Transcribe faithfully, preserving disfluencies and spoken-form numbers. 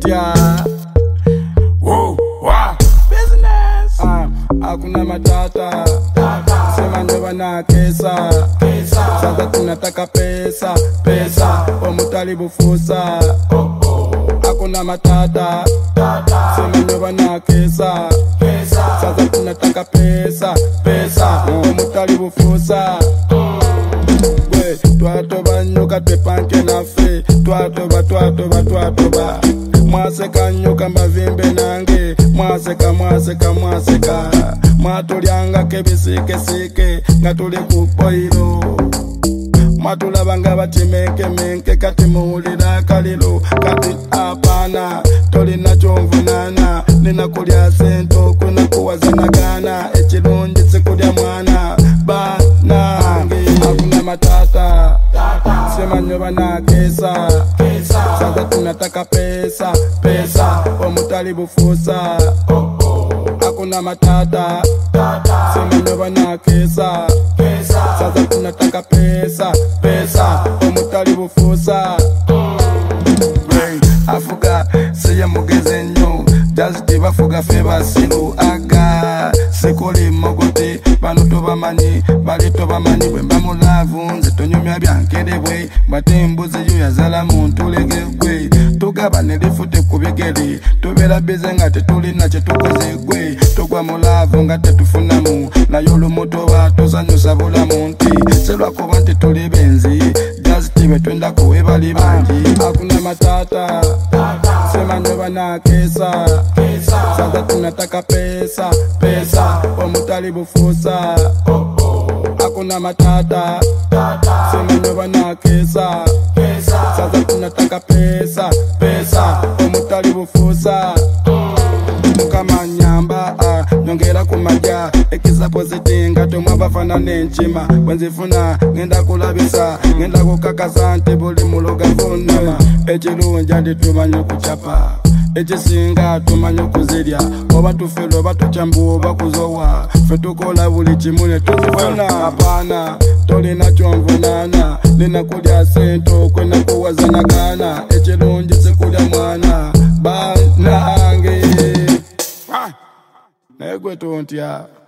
tontya. Whoa, wow. Business. Ah, hakuna matata. Tata. Sema nyoba na kesa. Kesa. Sasa tunataka pesa. Pesa. Omutali bufusa. Oh, oh. Hakuna matata. Tata. Sema nyoba na kesa. Kesa. Sasa tunataka pesa. Pesa. Omutali bufusa. We, twatoba nyoka tepanke na fe. Twatoba, twatoba, twatoba. Mwaseka nyoka mbavimbe nange. Mwaseka, mwaseka, mwaseka. Mwatulyanga kebisike sike. Nga tuli kupoiro. Mwatulabanga bati menke menke. Kati muwulira kalilo. Kati apana tolina kyonvunana. Nina kulya sento kuna kuwazinagana. Ekirungi sikulya mwana banange. Hakuna matata. Sema nyoba na kesa. Sasa tunataka pesa. Pesa. Omutali bufusa. Hakuna matata. Sema nyoba na kesa. Sasa tunataka pesa. Pesa. Omutali bufusa. Afuga siya mugeze nyo. Just bafuga fe basilu aga. Sikoli mogote bano tobamanyi bali tobamanyi bwe mbamulavu nze tonyumya byankerebwe batembuze yo yazala muntu legegwe tugaba nelifute kubigeri tubera bize nga tetulina kye tukoze gwe tugwa mulavu nga tetufunamu nayo olumoto batuzanyusa bulamu nti selwakuba nti tuli benzi just betwenda kuwe bali bangi. Hakuna matata. Sema nyoba na kesa. Sasa tunataka pesa. Pesa. Omutali bufusa. Hakuna matata. Sema nyoba na kesa. Sasa tunataka pesa. Pesa. Omutali bufusa. Mukama nyamba ah, nyongera kumaja ekiza pozitinga tomwa bafana nenchima bwenzifuna ngenda kulabisa ngenda kukakaza nti buli muloga vunama ekirungi andi tumanye kuchapa ekisinga tumanye kuzirya oba tufere oba tuchambu oba kuzowa fe tukola buli kimu ne tuzifuna apana tolina kyonvunana nina kulya sento kwena kuwazanagana ekirungi sikulya mwana banange. Negwe tontya.